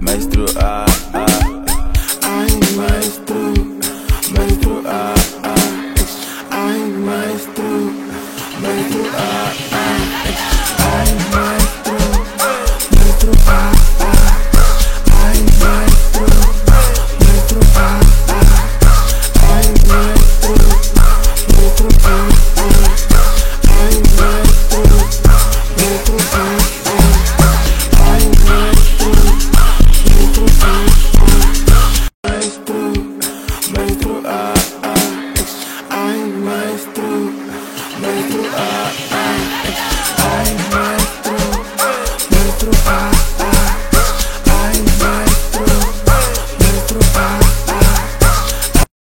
maestro, ay, maestro, maestro, ay, maestro, maestro, ay, maestro, maestro, ay, maestro, maestro, ay, maestro, maestro, ay, maestro, maestro, ay, maestro, maestro, ay, maestro, maestro,